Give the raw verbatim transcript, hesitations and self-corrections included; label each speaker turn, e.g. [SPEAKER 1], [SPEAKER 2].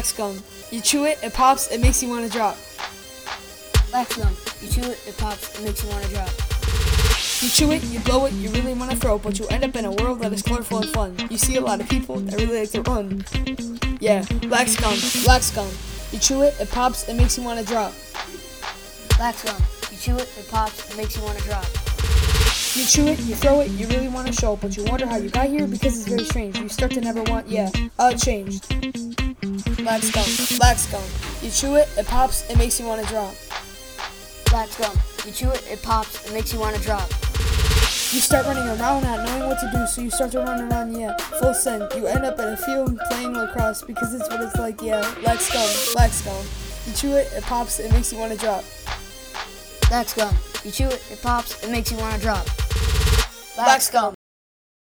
[SPEAKER 1] Lax gum. You chew it, it pops, it makes you want to drop.
[SPEAKER 2] Lax gum. You chew it, it pops, it makes you want to drop.
[SPEAKER 1] You chew it, you blow it, you really want to throw, but you end up in a world that is colorful and fun. You see a lot of people that really like to run. Yeah, Lax gum, Lax gum. You chew it, it pops, it makes you want to drop.
[SPEAKER 2] Lax gum. You chew it, it pops, it makes you want to drop.
[SPEAKER 1] You chew it, you throw it, you really want to show, but you wonder how you got here because it's very strange. You start to never want, yeah, how it changed. Lax gum, Lax gum. You chew it, it pops, it makes you want to drop.
[SPEAKER 2] Lax gum. You chew it, it pops, it makes you want to drop.
[SPEAKER 1] You start running around not knowing what to do, so you start to run around, yeah, full send. You end up in a field playing lacrosse because it's what it's like, yeah, Lax gum, Lax gum. You chew it, it pops, it makes you want to drop.
[SPEAKER 2] Lax gum. You chew it, it pops, it makes you want to drop.
[SPEAKER 1] Lax gum.